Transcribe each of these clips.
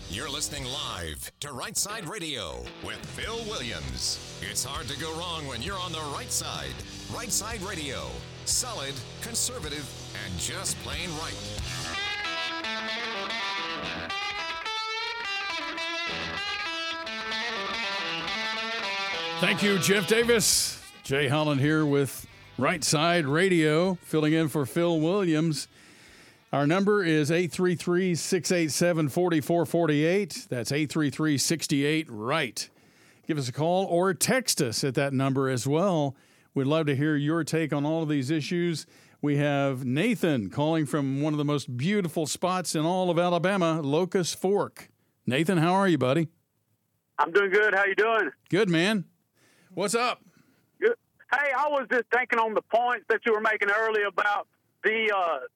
You're listening live to Right Side Radio with Phil Williams. It's hard to go wrong when you're on the right side. Right Side Radio. Solid, conservative, and just plain right. Thank you, Jeff Davis. Jay Holland here with Right Side Radio, filling in for Phil Williams. Our number is 833-687-4448. That's 833-68-RIGHT. Give us a call or text us at that number as well. We'd love to hear your take on all of these issues. We have Nathan calling from one of the most beautiful spots in all of Alabama, Locust Fork. Nathan, how are you, buddy? I'm doing good. How you doing? Good, man. What's up? Good. Hey, I was just thinking on the points that you were making earlier about the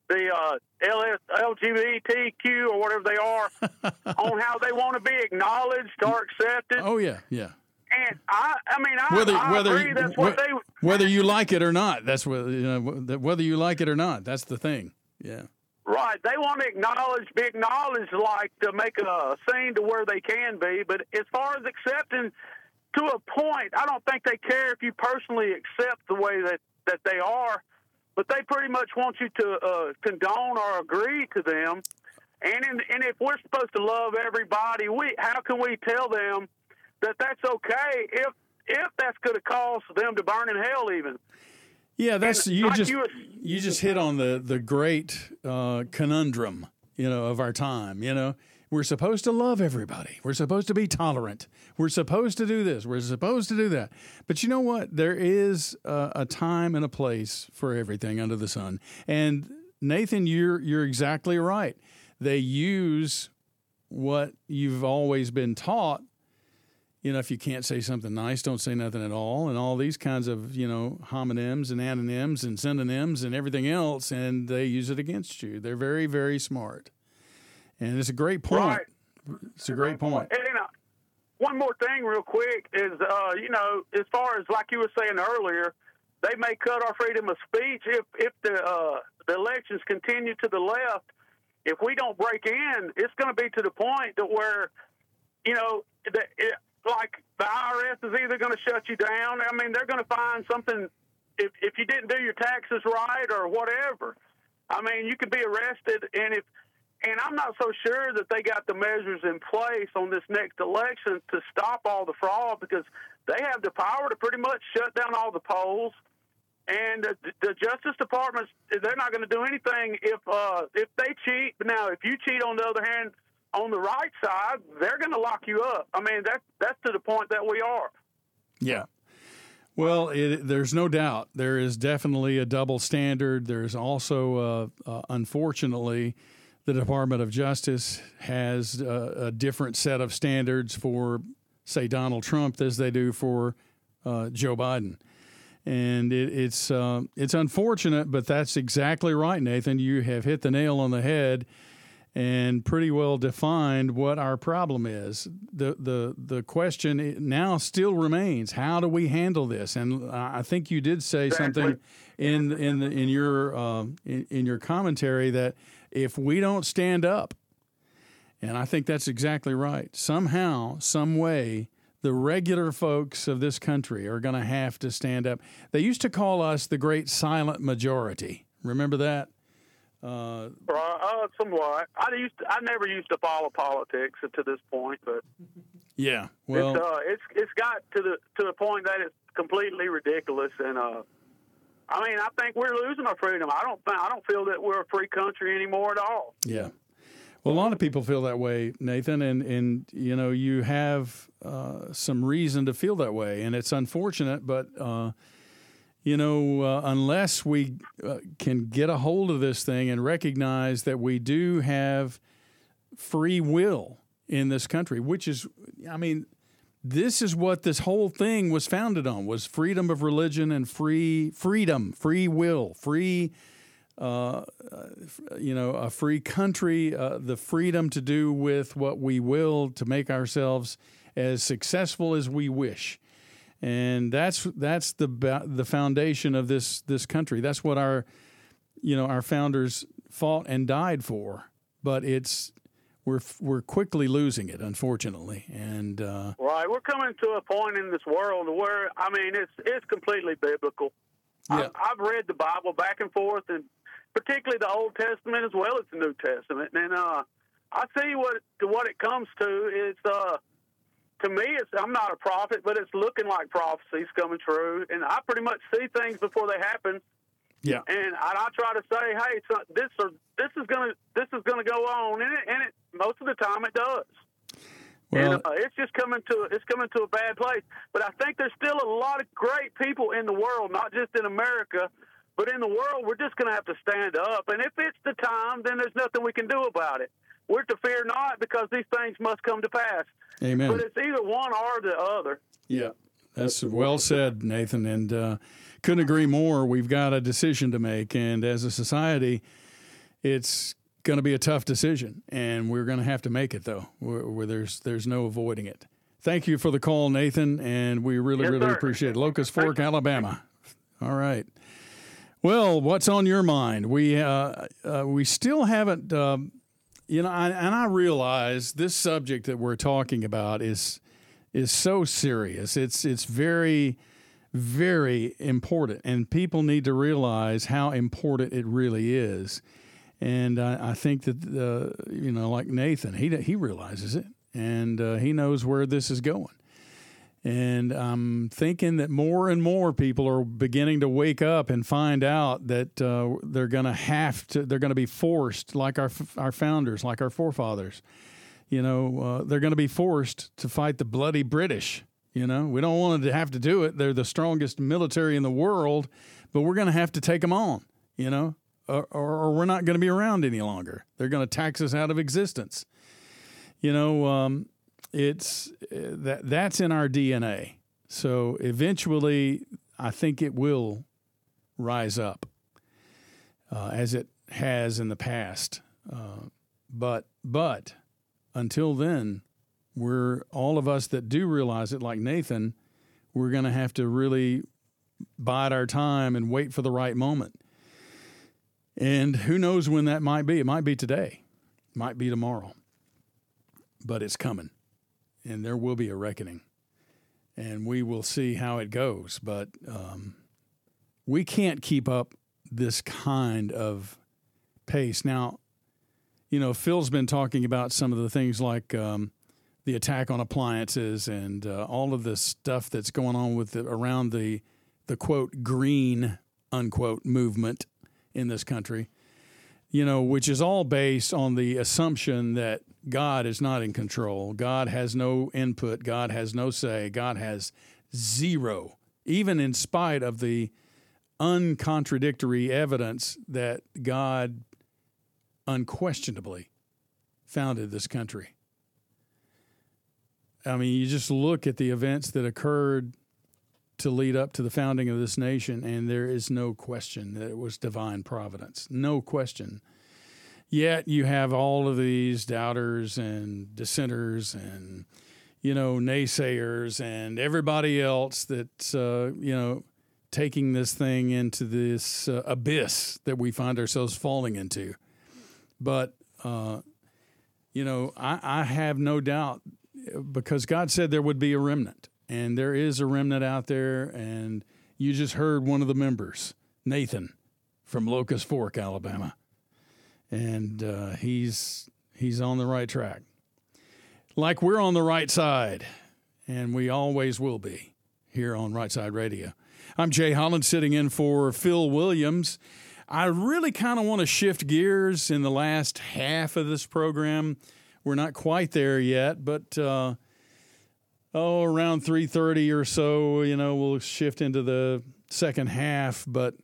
LGBTQ or whatever they are, on how they want to be acknowledged or accepted. Oh yeah. And I agree. That's what they whether you like it or not. That's what whether you like it or not. That's the thing. Yeah. Right. They want to be acknowledged, like to make a scene to where they can be. But as far as accepting, to a point, I don't think they care if you personally accept the way that they are. But they pretty much want you to condone or agree to them. And if we're supposed to love everybody, how can we tell them that that's okay if that's going to cause them to burn in hell even? Yeah, that's you just hit on the great conundrum, of our time. We're supposed to love everybody. We're supposed to be tolerant. We're supposed to do this. We're supposed to do that. But you know what? There is a time and a place for everything under the sun. And Nathan, you're exactly right. They use what you've always been taught. If you can't say something nice, don't say nothing at all, and all these kinds of, homonyms and antonyms and synonyms and everything else, and they use it against you. They're very, very smart. And it's a great point. Right. It's a great point. And one more thing real quick is, as far as like you were saying earlier, they may cut our freedom of speech if the elections continue to the left. If we don't break in, it's going to be to the point that where, like the IRS is either going to shut you down. I mean, they're going to find something if you didn't do your taxes right or whatever. I mean, you could be arrested, and I'm not so sure that they got the measures in place on this next election to stop all the fraud, because they have the power to pretty much shut down all the polls. And the Justice Department, they're not going to do anything if they cheat. Now, if you cheat, on the other hand, on the right side, they're going to lock you up. I mean, that's to the point that we are. Yeah. Well, there's no doubt. There is definitely a double standard. There's also, unfortunately, the Department of Justice has a different set of standards for, say, Donald Trump as they do for Joe Biden. And it's unfortunate, but that's exactly right, Nathan. You have hit the nail on the head and pretty well defined what our problem is. The question now still remains: how do we handle this? And I think you did say something in your commentary that if we don't stand up, and I think that's exactly right, somehow, some way, the regular folks of this country are going to have to stand up. They used to call us the great silent majority. Remember that? Somewhat. I never used to follow politics to this point, but yeah, well, it's got to the point that it's completely ridiculous, and I think we're losing our freedom. I don't feel that we're a free country anymore at all. Yeah. Well, a lot of people feel that way, Nathan, and you have some reason to feel that way, and it's unfortunate, but unless we can get a hold of this thing and recognize that we do have free will in this country, which is, this is what this whole thing was founded on, was freedom of religion and free will, a free country, the freedom to do with what we will to make ourselves as successful as we wish. And that's the foundation of this country. That's what our founders fought and died for. But we're quickly losing it, unfortunately. And right, we're coming to a point in this world where, I mean, it's completely biblical. Yeah. I've read the Bible back and forth, and particularly the Old Testament as well as the New Testament. And I see what it comes to is, to me, I'm not a prophet, but it's looking like prophecy's coming true, and I pretty much see things before they happen. Yeah, and I try to say, hey, this is gonna go on, and it most of the time it does. Well, and it's just coming to a bad place. But I think there's still a lot of great people in the world, not just in America, but in the world. We're just going to have to stand up, and if it's the time, then there's nothing we can do about it. We're to fear not, because these things must come to pass. Amen. But it's either one or the other. Yeah, that's well said, Nathan, and couldn't agree more. We've got a decision to make, and as a society, it's going to be a tough decision, and we're going to have to make it, though, where there's no avoiding it. Thank you for the call, Nathan, and we really appreciate it. Locust Fork, Alabama. All right. Well, what's on your mind? We still haven't, and I realize this subject that we're talking about is so serious. It's very, very important, and people need to realize how important it really is. And I think that, like Nathan, he realizes it, and he knows where this is going. And I'm thinking that more and more people are beginning to wake up and find out that they're going to be forced, like our founders, like our forefathers. They're going to be forced to fight the bloody British. We don't want them to have to do it. They're the strongest military in the world, but we're going to have to take them on, or we're not going to be around any longer. They're going to tax us out of existence. It's that's in our DNA. So eventually, I think it will rise up, as it has in the past. But until then, all of us that do realize it, like Nathan, we're going to have to really bide our time and wait for the right moment. And who knows when that might be? It might be today, might be tomorrow, but it's coming, and there will be a reckoning, and we will see how it goes. But we can't keep up this kind of pace. Now, Phil's been talking about some of the things like the attack on appliances and all of this stuff that's going on around the quote green unquote movement in this country, which is all based on the assumption that God is not in control. God has no input. God has no say. God has zero, even in spite of the uncontradictory evidence that God unquestionably founded this country. I mean, you just look at the events that occurred to lead up to the founding of this nation, and there is no question that it was divine providence. No question. Yet you have all of these doubters and dissenters and, naysayers and everybody else that's, taking this thing into this abyss that we find ourselves falling into. But, I have no doubt, because God said there would be a remnant. And there is a remnant out there, and you just heard one of the members, Nathan, from Locust Fork, Alabama. And he's on the right track. Like we're on the right side, and we always will be here on Right Side Radio. I'm Jay Holland, sitting in for Phil Williams. I really kind of want to shift gears in the last half of this program. We're not quite there yet, but around 3:30 or so, we'll shift into the second half. But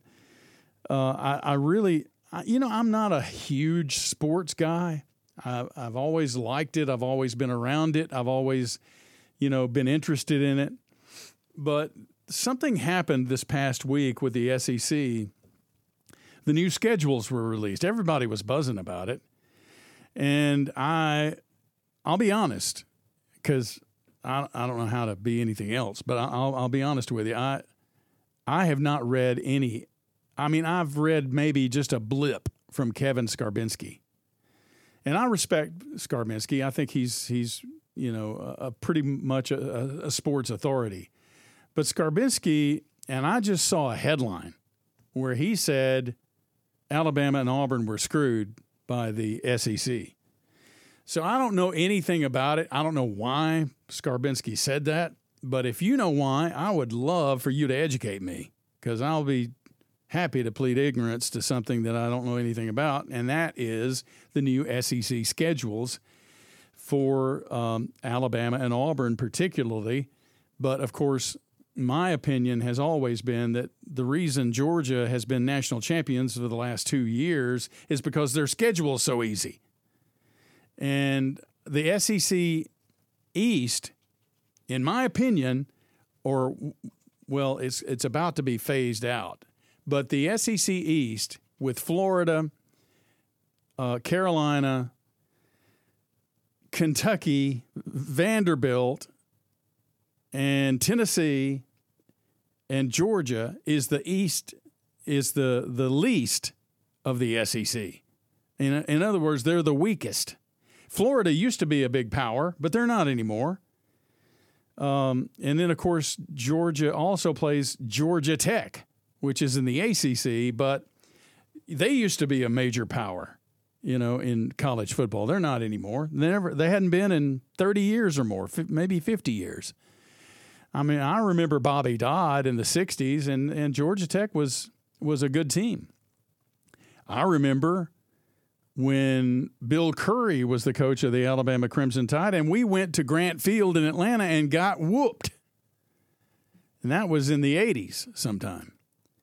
I'm not a huge sports guy. I've always liked it. I've always been around it. I've always, been interested in it. But something happened this past week with the SEC. The new schedules were released. Everybody was buzzing about it. And I'll be honest, because I don't know how to be anything else, but I'll be honest with you. I have not read any. I mean, I've read maybe just a blip from Kevin Skarbinski. And I respect Skarbinski. I think he's a pretty much a sports authority. But Skarbinski, and I just saw a headline where he said Alabama and Auburn were screwed by the SEC. So I don't know anything about it. I don't know why Skarbinski said that. But if you know why, I would love for you to educate me, because I'll be happy to plead ignorance to something that I don't know anything about, and that is the new SEC schedules for Alabama and Auburn particularly. But, of course, my opinion has always been that the reason Georgia has been national champions for the last 2 years is because their schedule is so easy. And the SEC East, in my opinion, it's about to be phased out. But the SEC East with Florida, Carolina, Kentucky, Vanderbilt, and Tennessee, and Georgia is the East, is the least of the SEC. In other words, they're the weakest. Florida used to be a big power, but they're not anymore. And then, of course, Georgia also plays Georgia Tech, which is in the ACC, but they used to be a major power, in college football. They're not anymore. They hadn't been in 30 years or more, maybe 50 years. I mean, I remember Bobby Dodd in the 60s, and Georgia Tech was a good team. I remember when Bill Curry was the coach of the Alabama Crimson Tide, and we went to Grant Field in Atlanta and got whooped. And that was in the 80s sometime.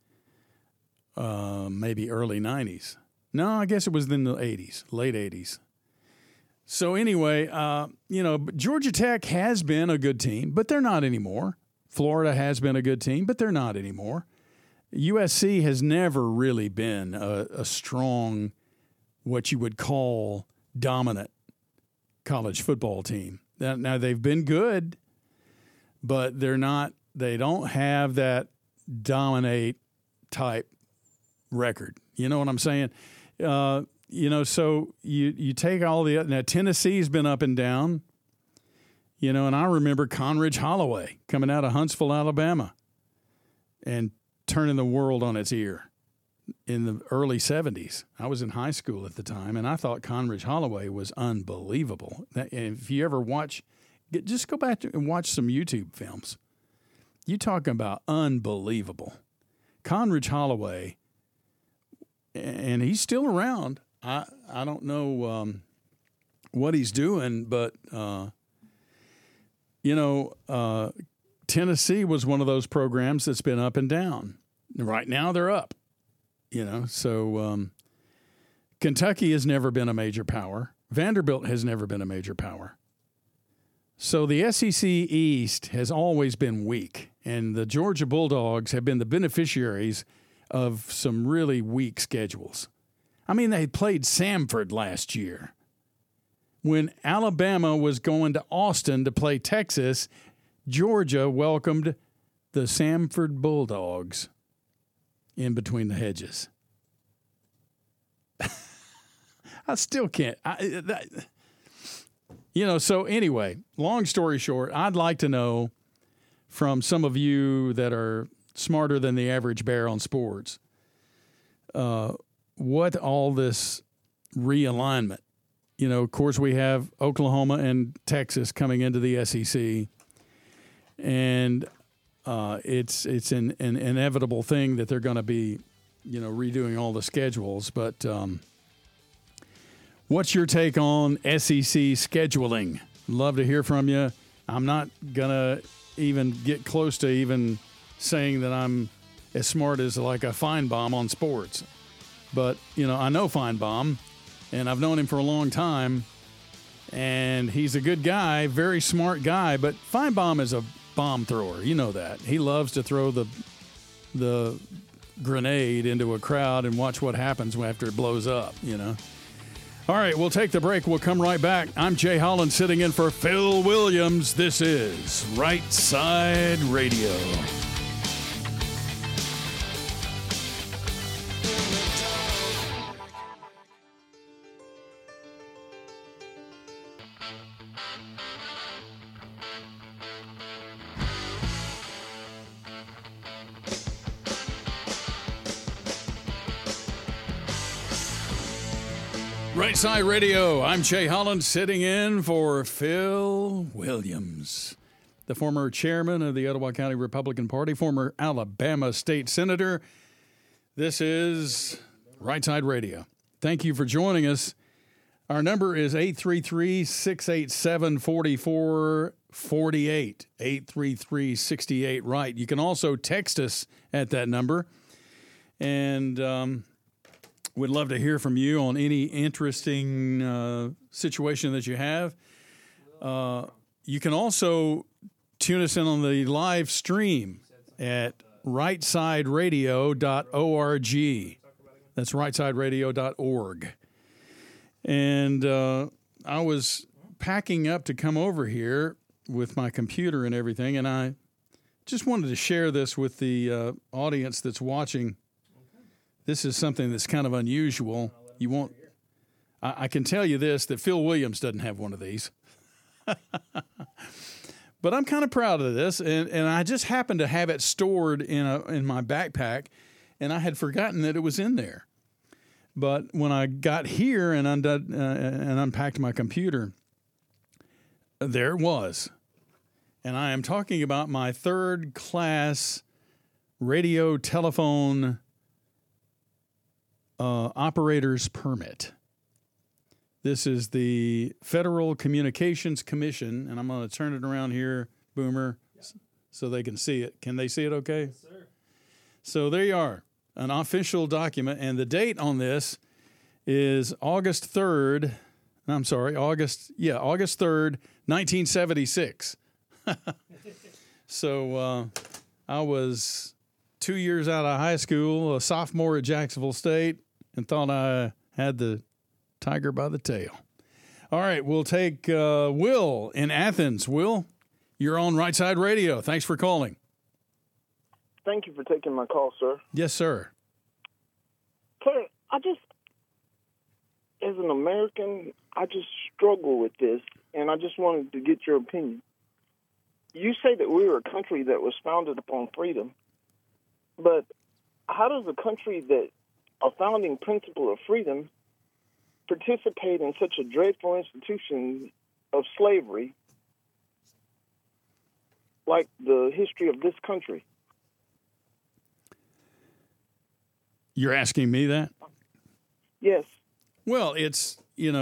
Maybe early 90s. No, I guess it was in the 80s, late 80s. So anyway, Georgia Tech has been a good team, but they're not anymore. Florida has been a good team, but they're not anymore. USC has never really been a strong, what you would call dominant college football team. Now they've been good, but they don't have that dominate type record. You know what I'm saying? So you take all now Tennessee's been up and down, and I remember Conridge Holloway coming out of Huntsville, Alabama, and turning the world on its ear in the early 70s. I was in high school at the time, and I thought Conridge Holloway was unbelievable. And if you ever just go back and watch some YouTube films. You talking about unbelievable. Conridge Holloway, and he's still around. I don't know what he's doing, but Tennessee was one of those programs that's been up and down. Right now they're up. So Kentucky has never been a major power. Vanderbilt has never been a major power. So the SEC East has always been weak, and the Georgia Bulldogs have been the beneficiaries of some really weak schedules. I mean, they played Samford last year. When Alabama was going to Austin to play Texas, Georgia welcomed the Samford Bulldogs in between the hedges. I still can't. So anyway, long story short, I'd like to know from some of you that are smarter than the average bear on sports, what all this realignment. Of course, we have Oklahoma and Texas coming into the SEC, and it's an inevitable thing that they're going to be, redoing all the schedules. But what's your take on SEC scheduling? Love to hear from you. I'm not going to even get close to even saying that I'm as smart as like a Feinbaum on sports. But, I know Feinbaum, and I've known him for a long time, and he's a good guy, very smart guy, but Feinbaum is a bomb thrower. You know that. He loves to throw the grenade into a crowd and watch what happens after it blows up, All right, we'll take the break. We'll come right back. I'm Jay Holland sitting in for Phil Williams. This is Right Side Radio. Right Side Radio. I'm Jay Holland sitting in for Phil Williams, the former chairman of the Etowah County Republican Party, former Alabama state senator. This is Right Side Radio. Thank you for joining us. Our number is 833-687-4448, 833-68-RIGHT. You can also text us at that number, and we'd love to hear from you on any interesting situation that you have. You can also tune us in on the live stream at rightsideradio.org. That's rightsideradio.org. And I was packing up to come over here with my computer and everything, and I just wanted to share this with the audience that's watching. This is something that's kind of unusual. You won't. I can tell you this, that Phil Williams doesn't have one of these. But I'm kind of proud of this, and I just happened to have it stored in my backpack, and I had forgotten that it was in there. But when I got here and unpacked my computer, there it was. And I am talking about my third-class radio telephone operator's permit. This is the Federal Communications Commission, and I'm going to turn it around here, Boomer, so they can see it. Can they see it okay? Yes, sir. So there you are, an official document, and the date on this is August 3rd, 1976. So I was 2 years out of high school, a sophomore at Jacksonville State, and thought I had the tiger by the tail. All right, we'll take Will in Athens. Will, you're on Right Side Radio. Thanks for calling. Thank you for taking my call, sir. Yes, sir. Sir, as an American, I just struggle with this, and I just wanted to get your opinion. You say that we were a country that was founded upon freedom, but how does a country that a founding principle of freedom participate in such a dreadful institution of slavery like the history of this country? You're asking me that? Yes. Well, it's,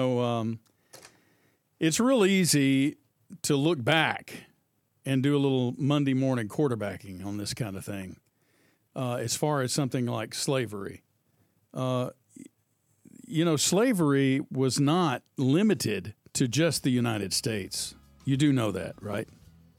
it's real easy to look back and do a little Monday morning quarterbacking on this kind of thing. As far as something like slavery. Slavery was not limited to just the United States. You do know that, right?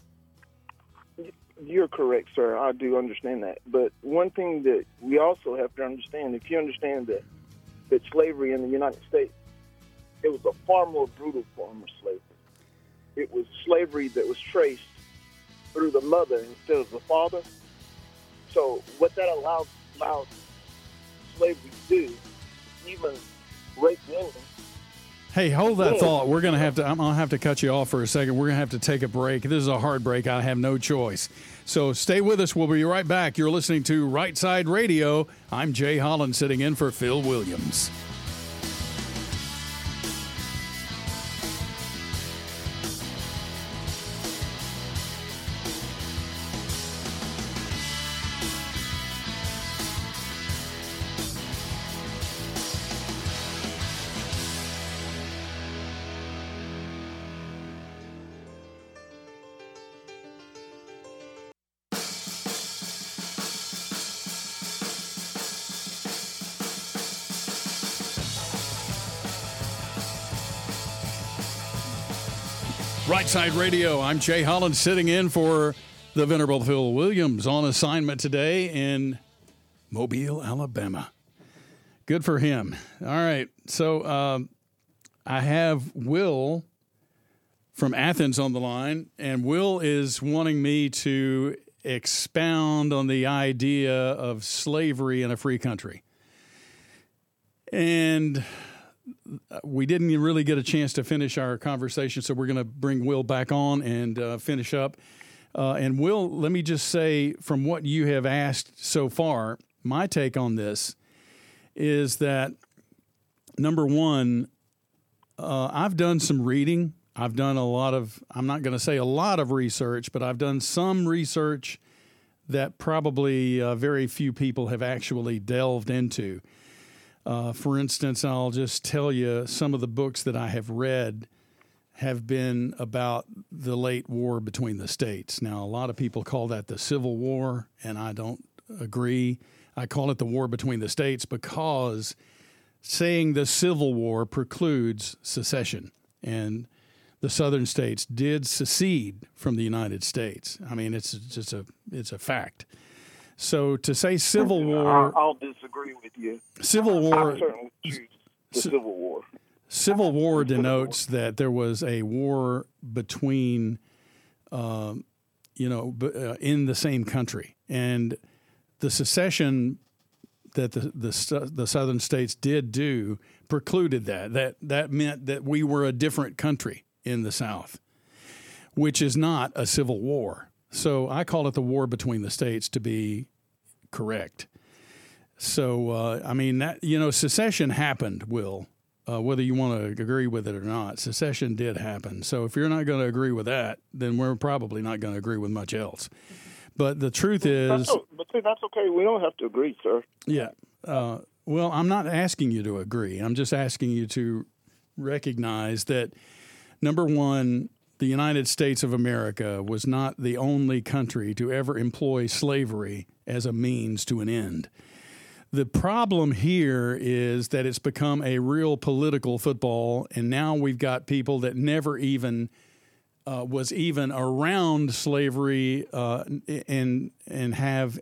You're correct, sir. I do understand that. But one thing that we also have to understand, if you understand that slavery in the United States, it was a far more brutal form of slavery. It was slavery that was traced through the mother instead of the father. So what that allowed slavery to do, even rape women. Hey, hold that thought. I'm going to have to cut you off for a second. We're going to have to take a break. This is a hard break. I have no choice. So stay with us. We'll be right back. You're listening to Right Side Radio. I'm Jay Holland sitting in for Phil Williams. Right Side Radio. I'm Jay Holland sitting in for the Venerable Phil Williams on assignment today in Mobile, Alabama. Good for him. All right. So I have Will from Athens on the line, and Will is wanting me to expound on the idea of slavery in a free country. And we didn't really get a chance to finish our conversation, so we're going to bring Will back on and finish up. And Will, let me just say, from what you have asked so far, my take on this is that, number one, I've done some reading. I've done I'm not going to say a lot of research, but I've done some research that probably very few people have actually delved into. For instance, I'll just tell you some of the books that I have read have been about the late war between the states. Now, a lot of people call that the Civil War, and I don't agree. I call it the war between the states because saying the Civil War precludes secession, and the southern states did secede from the United States. I mean, it's a fact. So to say Civil War, I'll disagree with you. Civil War, I certainly choose the Civil War. Civil War denotes that there was a war between, in the same country, and the secession that the southern states did do precluded that. That meant that we were a different country in the South, which is not a civil war. So I call it the war between the states to be correct. So, secession happened, Will, whether you want to agree with it or not. Secession did happen. So if you're not going to agree with that, then we're probably not going to agree with much else. But the truth is... But see, that's okay. We don't have to agree, sir. Yeah. Well, I'm not asking you to agree. I'm just asking you to recognize that, number one, the United States of America was not the only country to ever employ slavery as a means to an end. The problem here is that it's become a real political football, and now we've got people that never even was even around slavery and have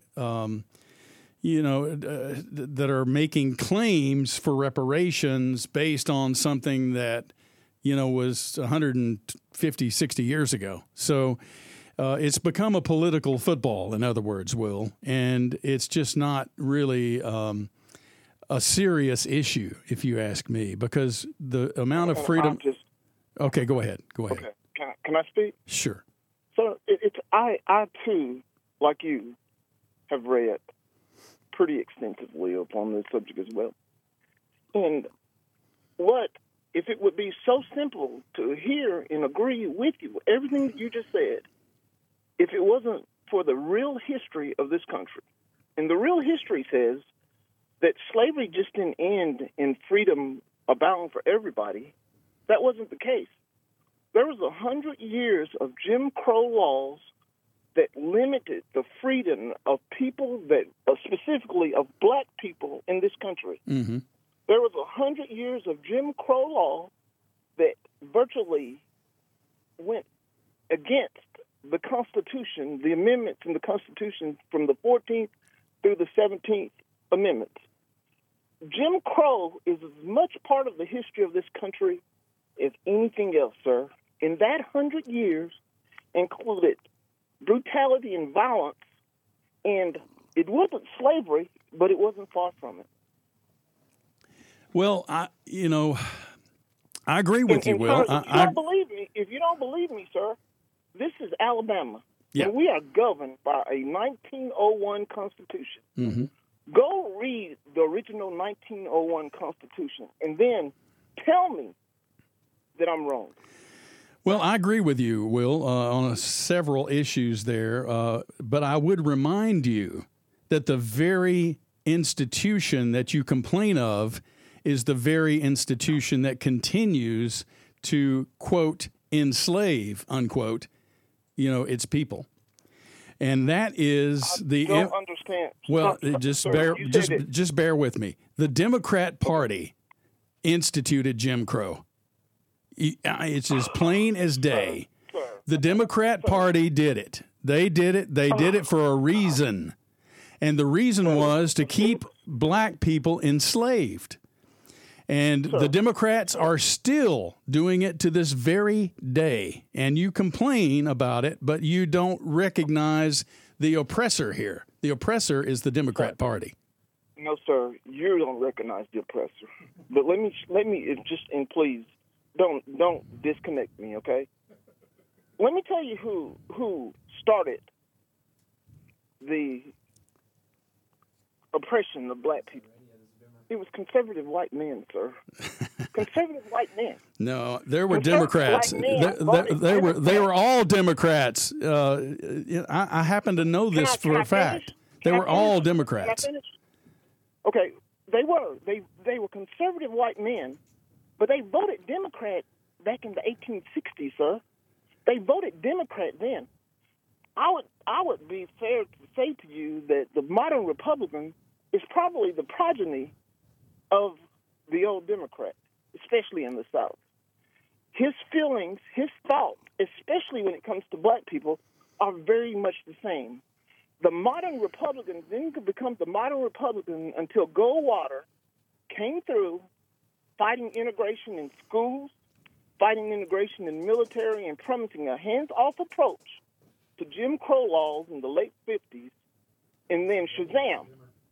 that are making claims for reparations based on something that was 150, 60 years ago. So it's become a political football, in other words, Will, and it's just not really a serious issue, if you ask me, because the amount of freedom... Okay, go ahead. Okay. Can I speak? Sure. So I too, like you, have read pretty extensively upon this subject as well. And if it would be so simple to hear and agree with you, everything that you just said, if it wasn't for the real history of this country. And the real history says that slavery just didn't end in freedom abound for everybody. That wasn't the case. There was 100 years of Jim Crow laws that limited the freedom of people specifically of black people in this country. Mm-hmm. There was 100 years of Jim Crow law that virtually went against the Constitution, the amendments in the Constitution from the 14th through the 17th Amendments. Jim Crow is as much part of the history of this country as anything else, sir. In that 100 years included brutality and violence, and it wasn't slavery, but it wasn't far from it. Well, I agree with you, Will. If you don't believe me, sir, this is Alabama, yeah. And we are governed by a 1901 Constitution. Mm-hmm. Go read the original 1901 Constitution, and then tell me that I'm wrong. Well, I agree with you, Will, on several issues there, but I would remind you that the very institution that you complain of is the very institution that continues to, quote, enslave, unquote, its people. And that is I don't understand. Well, just bear with me. The Democrat Party instituted Jim Crow. It's as plain as day. The Democrat Party did it. They did it. They did it for a reason. And the reason was to keep black people enslaved. And the Democrats are still doing it to this very day. And you complain about it, but you don't recognize the oppressor here. The oppressor is the Democrat Party. No, sir, you don't recognize the oppressor. But let me just, and please, don't disconnect me, okay? Let me tell you who started the oppression of black people. It was conservative white men, sir. Conservative white men. No, there were Democrats. They were all Democrats. I happen to know this for a fact. They were all Democrats. Okay, they were conservative white men, but they voted Democrat back in the 1860s, sir. They voted Democrat then. I would be fair to say to you that the modern Republican is probably the progeny of the old Democrat, especially in the South. His feelings, his thoughts, especially when it comes to black people, are very much the same. The modern Republican didn't become the modern Republican until Goldwater came through fighting integration in schools, fighting integration in military, and promising a hands-off approach to Jim Crow laws in the late 50s, and then Shazam,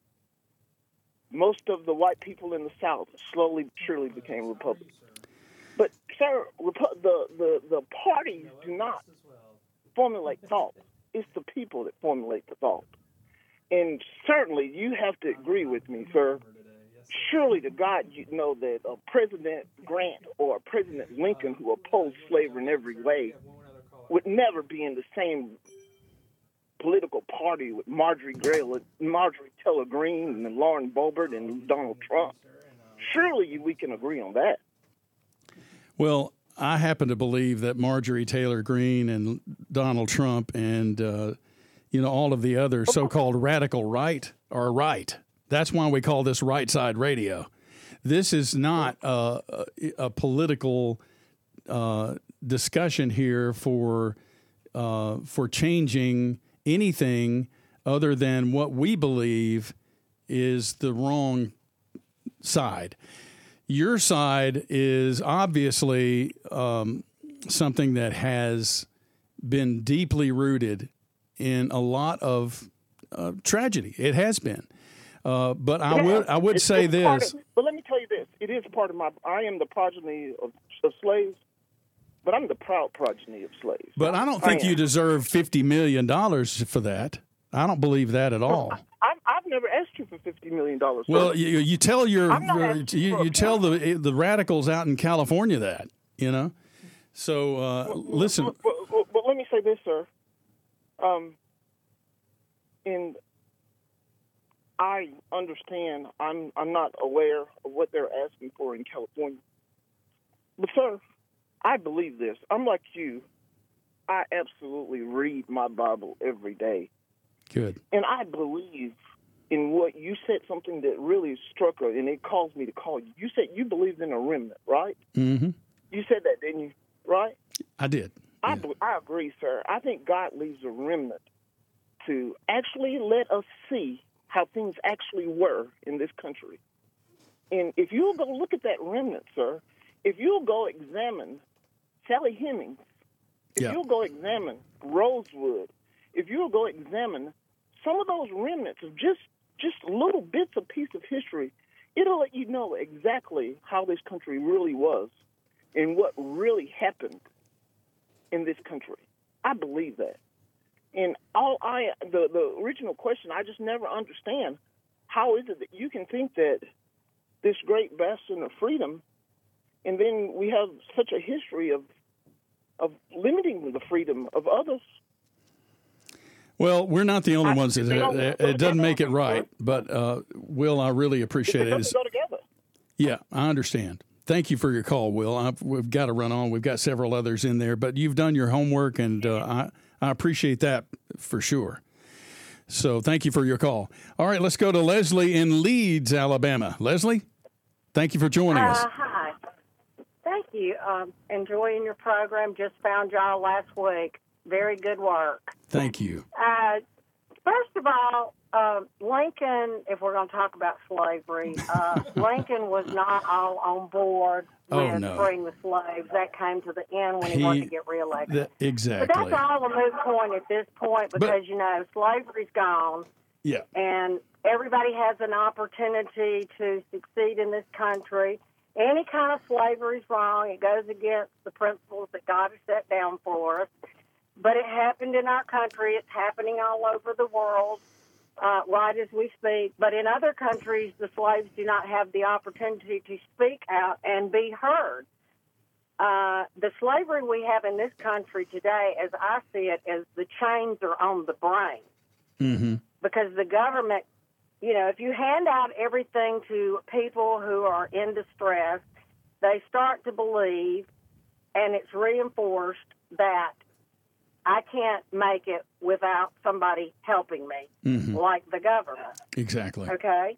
most of the white people in the South slowly but surely became Republicans. But, sir, the parties do not formulate thought. It's the people that formulate the thought. And certainly you have to agree with me, sir. Surely to God you know that President Grant or President Lincoln, who opposed slavery in every way, would never be in the same political party with Marjorie Taylor Greene and Lauren Boebert and Donald Trump. Surely we can agree on that. Well, I happen to believe that Marjorie Taylor Greene and Donald Trump and all of the other so-called radical right are right. That's why we call this Right Side Radio. This is not a political discussion here for changing anything other than what we believe is the wrong side. Your side is obviously something that has been deeply rooted in a lot of tragedy. It has been. But I would say this. But let me tell you this. It is part of I am the progeny of slaves, but I'm the proud progeny of slaves. But I don't think you deserve $50 million for that. I don't believe that at all. I've never asked you for $50 million. Well, you tell you tell the radicals out in California that, So listen. But let me say this, sir. And I understand. I'm not aware of what they're asking for in California. But sir, I believe this. I'm like you. I absolutely read my Bible every day. Good. And I believe in what you said, something that really struck her, and it caused me to call you. You said you believed in a remnant, right? Mm-hmm. You said that, didn't you? Right? I did. I agree, sir. I think God leaves a remnant to actually let us see how things actually were in this country. And if you'll go look at that remnant, sir, if you'll go examine Sally Hemings, if you'll go examine Rosewood, if you'll go examine some of those remnants of just little bits of piece of history, it'll let you know exactly how this country really was and what really happened in this country. I believe that. And the original question, I just never understand, how is it that you can think that this great bastion of freedom, and then we have such a history of limiting the freedom of others? Well, we're not the only ones that it doesn't make it right. But, Will, I really appreciate it. Go together. Yeah, I understand. Thank you for your call, Will. We've got to run on. We've got several others in there, but you've done your homework, and I appreciate that for sure. So thank you for your call. All right, let's go to Leslie in Leeds, Alabama. Leslie, thank you for joining us. Hi. Thank you. Enjoying your program. Just found y'all last week. Very good work. Thank you. First of all, Lincoln, if we're going to talk about slavery, Lincoln was not all on board with freeing the slaves. That came to the end when he wanted to get reelected. Exactly. But that's all a moot point at this point because, slavery's gone. Yeah. And everybody has an opportunity to succeed in this country. Any kind of slavery is wrong. It goes against the principles that God has set down for us. But it happened in our country. It's happening all over the world. right as we speak. But in other countries, the slaves do not have the opportunity to speak out and be heard. The slavery we have in this country today, as I see it, is the chains are on the brain. Mm-hmm. Because the government, if you hand out everything to people who are in distress, they start to believe, and it's reinforced, that I can't make it without somebody helping me, like the government. Exactly. Okay,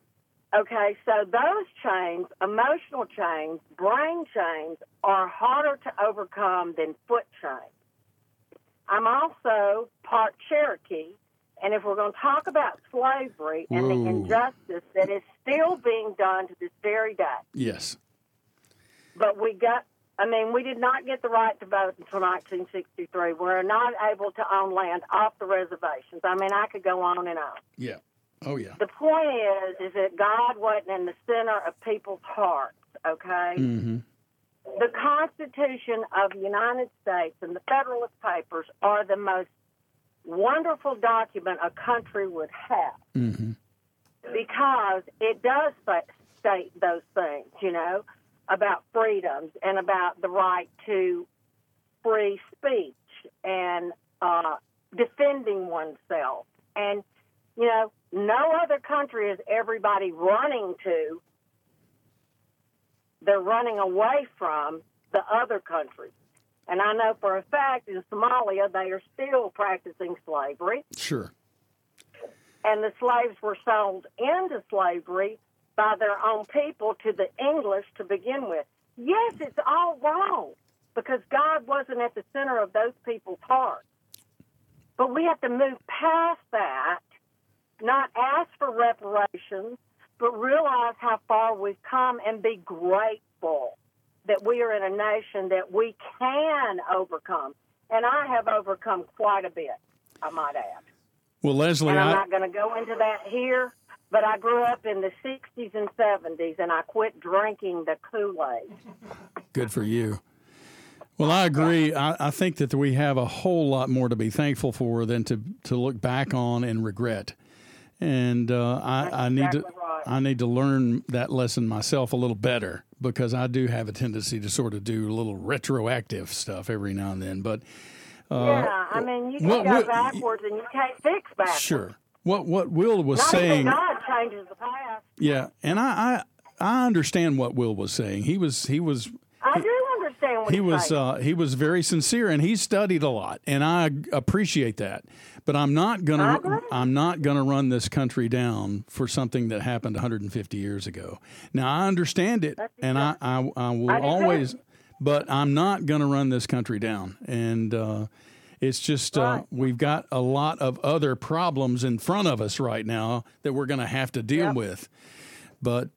so those chains, emotional chains, brain chains, are harder to overcome than foot chains. I'm also part Cherokee, and if we're going to talk about slavery and the injustice that is still being done to this very day. Yes. But we did not get the right to vote until 1963. We're not able to own land off the reservations. I could go on and on. Yeah. Oh, yeah. The point is that God wasn't in the center of people's hearts, okay? Mm-hmm. The Constitution of the United States and the Federalist Papers are the most wonderful document a country would have, because it does state those things, about freedoms and about the right to free speech and defending oneself. And, no other country is everybody running to. They're running away from the other countries. And I know for a fact in Somalia they are still practicing slavery. Sure. And the slaves were sold into slavery by their own people to the English to begin with. Yes, it's all wrong because God wasn't at the center of those people's hearts. But we have to move past that, not ask for reparations, but realize how far we've come and be grateful that we are in a nation that we can overcome. And I have overcome quite a bit, I might add. Well, Leslie, and I'm not going to go into that here, but I grew up in the 60s and 70s, and I quit drinking the Kool-Aid. Good for you. Well, I agree. I think that we have a whole lot more to be thankful for than to look back on and regret. And I need to learn that lesson myself a little better, because I do have a tendency to sort of do a little retroactive stuff every now and then. But you can go backwards and you can't fix backwards. Sure. What Will was Not saying. Not God changes the past. Yeah, and I understand what Will was saying. He was. I do understand what he's saying. He was very sincere, and he studied a lot, and I appreciate that. But I'm not gonna run this country down for something that happened 150 years ago. Now I understand it, and I will always, but I'm not gonna run this country down. And it's just we've got a lot of other problems in front of us right now that we're gonna have to deal with. But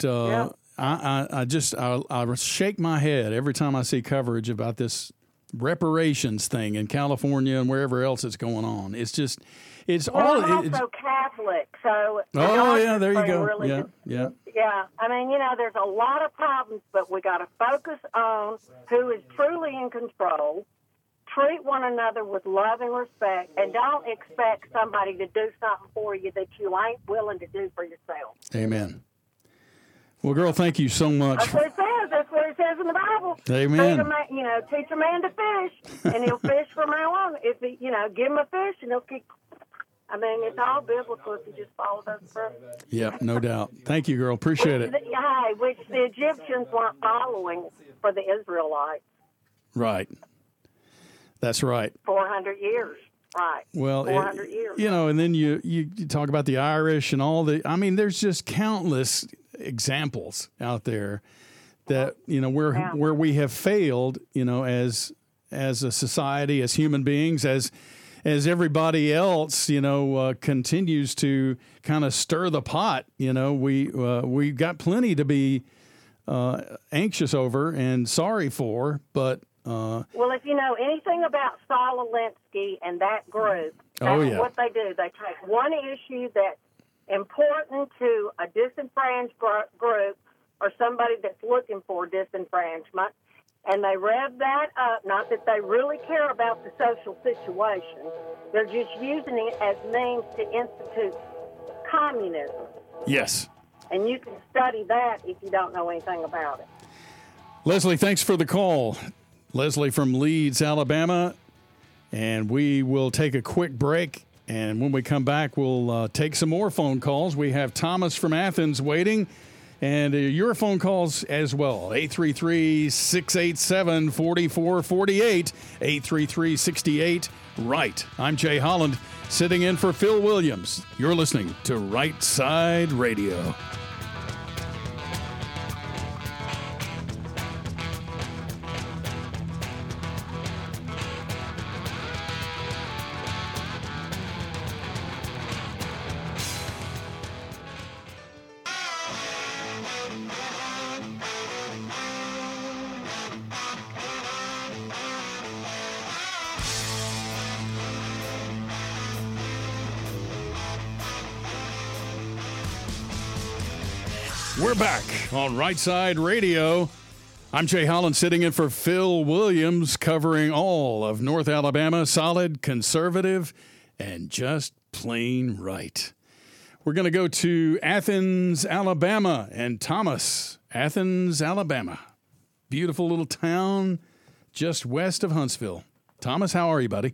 I shake my head every time I see coverage about this reparations thing in California and wherever else it's going on. It's just, I'm also Catholic, so. There you go. Really yeah. There's a lot of problems, but we got to focus on who is truly in control. Treat one another with love and respect, and don't expect somebody to do something for you that you ain't willing to do for yourself. Amen. Well, girl, thank you so much. That's what it says. That's what it says in the Bible. Amen. Teach a man to fish, and he'll fish from now on. If he, give him a fish, and he'll keep. It's all biblical if you just follow those principles. Yeah, no doubt. Thank you, girl. Appreciate it. Which the Egyptians weren't following for the Israelites. Right. That's right. 400 years. Right. Well, 400 years. And then you talk about the Irish and all the. There's just countless examples out there that where we have failed, as a society, as human beings, as everybody else, continues to kind of stir the pot. We've got plenty to be anxious over and sorry for, but. Well, if you know anything about Saul Alinsky and that group, that's what they do. They take one issue that's important to a disenfranchised group or somebody that's looking for disenfranchisement, and they rev that up. Not that they really care about the social situation. They're just using it as means to institute communism. Yes. And you can study that if you don't know anything about it. Leslie, thanks for the call. Leslie from Leeds, Alabama. And we will take a quick break. And when we come back, we'll take some more phone calls. We have Thomas from Athens waiting. And your phone calls as well. 833-687-4448. 833-68-RIGHT. I'm Jay Holland, sitting in for Phil Williams. You're listening to Right Side Radio. We're back on Right Side Radio. I'm Jay Holland, sitting in for Phil Williams, covering all of North Alabama, solid, conservative, and just plain right. We're going to go to Athens, Alabama, and Thomas. Athens, Alabama. Beautiful little town just west of Huntsville. Thomas, how are you, buddy?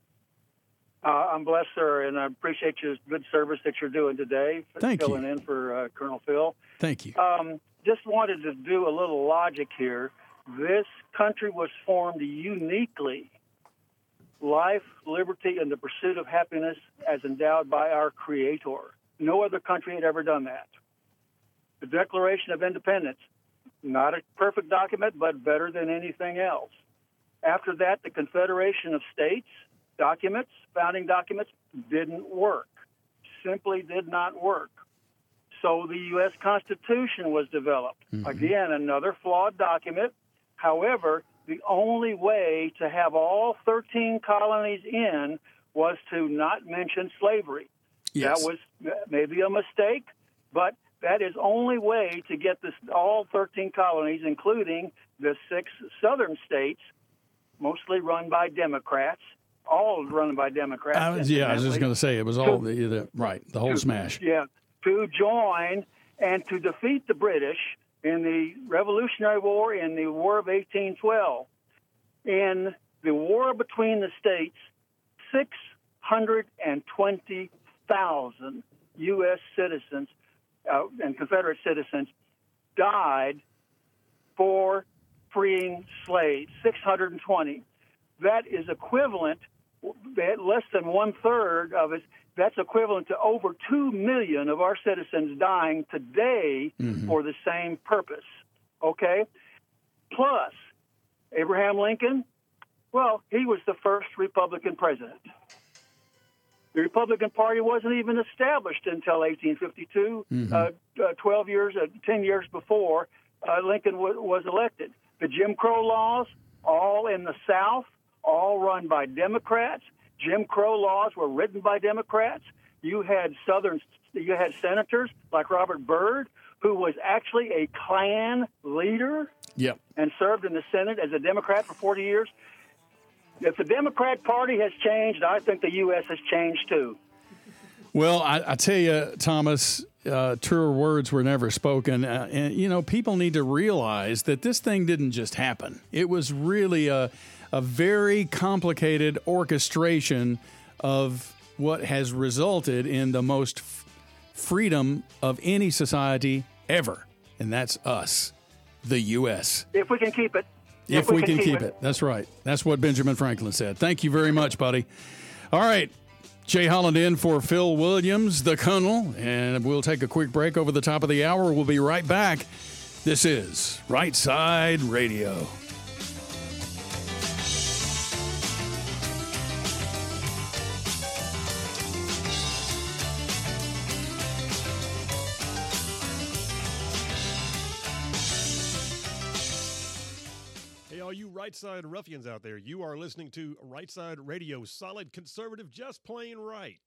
I'm blessed, sir, and I appreciate your good service that you're doing today. Thank you. Filling in for Colonel Phil. Thank you. Just wanted to do a little logic here. This country was formed uniquely. Life, liberty, and the pursuit of happiness as endowed by our Creator. No other country had ever done that. The Declaration of Independence, not a perfect document, but better than anything else. After that, the Confederation of States documents, founding documents, didn't work. Simply did not work. So the U.S. Constitution was developed. Mm-hmm. Again, another flawed document. However, the only way to have all 13 colonies in was to not mention slavery. Yes. That was maybe a mistake, but that is only way to get this all 13 colonies, including the 6 southern states, mostly run by Democrats, all run by Democrats. I was just going to say it was all the whole smash. Yeah, to join and to defeat the British in the Revolutionary War, in the War of 1812. In the war between the states, 620,000 U.S. citizens and Confederate citizens died for freeing slaves, 620. That is equivalent, less than one-third of it, that's equivalent to over 2 million of our citizens dying today for the same purpose, okay? Plus, Abraham Lincoln, well, he was the first Republican president. The Republican Party wasn't even established until 1852, 10 years before Lincoln was elected. The Jim Crow laws, all in the South, all run by Democrats. Jim Crow laws were written by Democrats. You had senators like Robert Byrd, who was actually a Klan leader and served in the Senate as a Democrat for 40 years. If the Democrat Party has changed, I think the U.S. has changed too. Well, I tell you, Thomas, truer words were never spoken. And, people need to realize that this thing didn't just happen. It was really a very complicated orchestration of what has resulted in the most freedom of any society ever. And that's us, the U.S. If we can keep it. If we can keep it. That's right. That's what Benjamin Franklin said. Thank you very much, buddy. All right. Jay Holland in for Phil Williams, the Colonel, and we'll take a quick break over the top of the hour. We'll be right back. This is Right Side Radio. You Right Side ruffians out there, you are listening to Right Side Radio, solid, conservative, just plain right.